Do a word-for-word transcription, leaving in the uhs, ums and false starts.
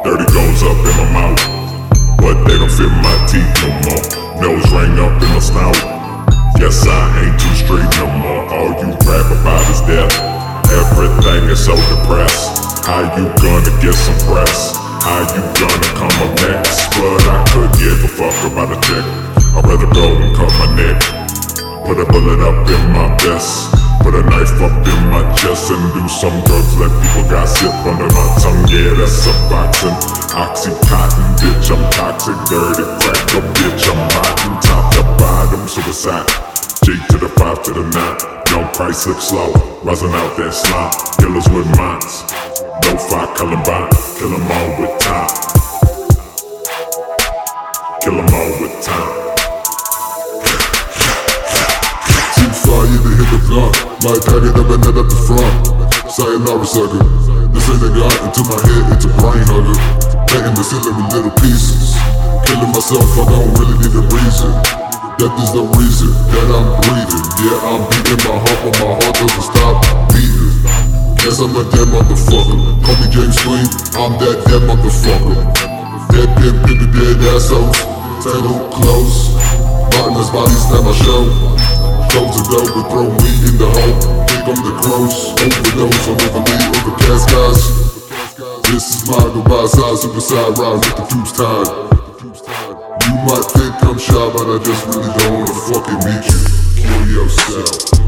Dirty goes up in my mouth, but they don't fit my teeth no more. Nose ring up in my snout. Yes, I ain't too straight no more. All you rap about is death. Everything is so depressed. How you gonna get some press? How you gonna come up next? But I could give a fuck about a check. I'd rather go and cut my neck. Put a bullet up in my vest. Put a knife up in my chest and do some drugs. Let people gossip under my tongue. Yeah, that's a boxing. Oxycontin, bitch, I'm toxic. Dirty crack, a bitch, I'm rotten. Top to bottom, suicide. G to the five to the nine. Young price slip slow, rising out that slime. Killers with minds, no fire Columbine. Kill them all with time. Kill them all with time. Too fire to hit the blunt. Might pack it up and head up the front. Sayonara sucker. This ain't a gun into my head, it's a brain hugger. Painting the ceiling with little pieces. Killing myself, I don't really need a reason. Death is the reason that I'm breathing. Yeah, I'm beating my heart, but my heart doesn't stop beating. Guess I'm a dead motherfucker. Call me James Clean, I'm that dead motherfucker. Dead pimp, pimp, dead assholes. Tangled close. Martin's body snap my show. Close the door and throw me in the hole. Think I'm the gross. Overdose on overly overcast guys. This is my goodbye side, suicide ride with the tubes tied. You might think I'm shy, but I just really don't wanna fucking meet you. Kill yourself.